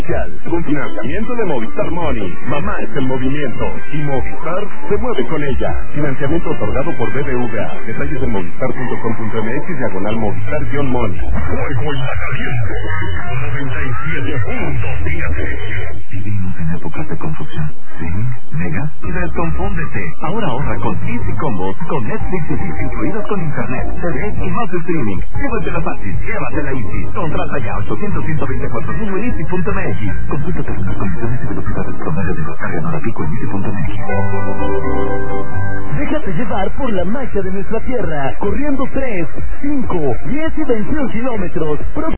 Con financiamiento de Movistar Money. Mamá es el movimiento y Movistar se mueve con ella. Financiamiento otorgado por BBVA. Detalles en movistar.com.mx/Movistar-Money. Juego en la caliente. 97.7. Vivimos en épocas de confusión. ¿Sí? ¿Mega? Desconfúndete. Ahora ahorra con Easy Combos, con Netflix y Easy incluidos con internet, TV y más streaming. Llévatela fácil, llévatela Easy. Contrata ya 800-124 en Easy.mx. Consulta términos, condiciones y velocidades promedio de descarga en hora pico en Easy.mx. Déjate llevar por la magia de nuestra tierra, corriendo 3, 5, 10 y 21 kilómetros.